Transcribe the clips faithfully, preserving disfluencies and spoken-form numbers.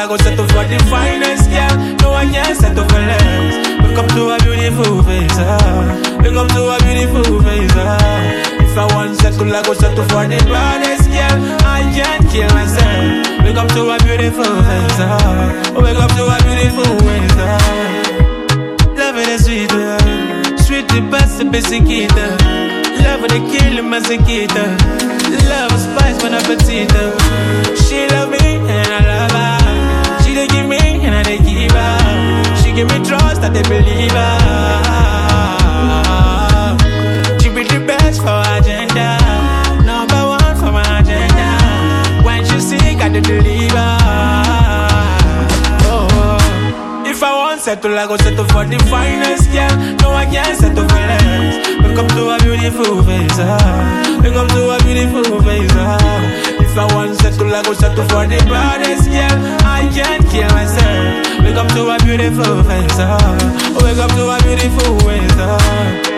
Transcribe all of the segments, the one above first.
I go settle for the finest, yeah. No one can settle for less. We come to a beautiful face, ah. We come to a beautiful face, ah. If I want settle, I go settle for the baddest, yeah. I can't kill myself. We come to a beautiful face, ah. We come to a beautiful face, ah. Love it is sweet, ah. Sweet the best, the basic eater. Love with the kill, masekita. Love is spice, when I petite. She love me, and I love her. She dey give me, and I dey give her. She give me trust, that they believe her. She be the best for agenda. Number one for my agenda. When she sick, I dey deliver. Oh, if I want settle, I go settle for the finest, yeah. No, I can't settle for less. We come to a beautiful face, ah. We come to a beautiful face, ah. If I want settle, I go settle for the baddest, yeah. I can't kill myself. We come to a beautiful face, ah. We come to a beautiful face, ah.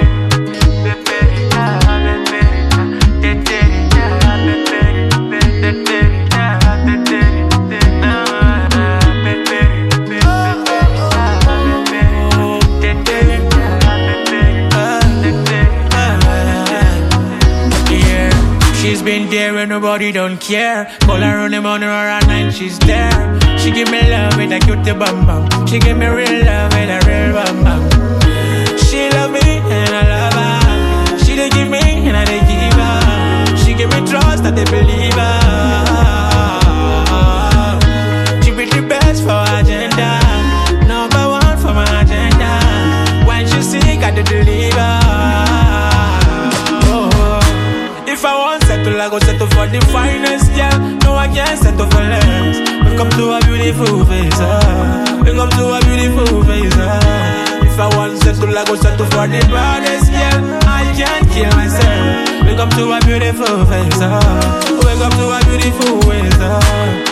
She's been there when nobody don't care. Call her on the morning or at night, she's there. She give me love with a cute bum bum. She give me real love with a real bum bum. She love me and I love her. She dey give me and I dey give her. She give me trust that they believe her. She be the best for agenda. Number one for my agenda. When she sick, I dey deliver. If I want settle, I go settle for the finest, yeah. No, I can't settle for less. We come to a beautiful face, ah. We come to a beautiful face, ah. If I want settle, I go settle for the baddest, yeah. I can't kill myself. We come to a beautiful face, ah. We come to a beautiful face, ah.